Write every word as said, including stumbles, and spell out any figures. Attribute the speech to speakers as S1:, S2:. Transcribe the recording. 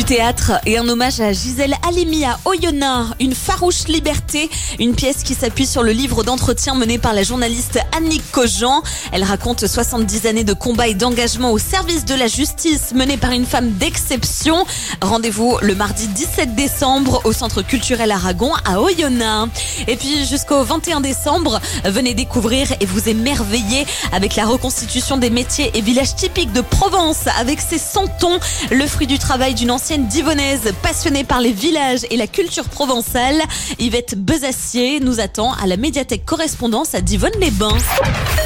S1: théâtre et un hommage à Gisèle Halimi à Oyonnax, une farouche liberté, une pièce qui s'appuie sur le livre d'entretien mené par la journaliste Annick Cogent. Elle raconte soixante-dix années de combat et d'engagement au service de la justice menée par une femme d'exception. Rendez-vous le mardi dix-sept décembre au Centre culturel Aragon à Oyonnax. Et puis jusqu'au vingt et un décembre, venez découvrir et vous émerveiller avec la reconstitution des métiers et villages typiques de Provence avec ses santons, le fruit du travail d'une ancienne divonaise passionnée par les villages et la culture provençale. Yvette Bezassier nous attend à la médiathèque Correspondance à Divonne-les-Bains.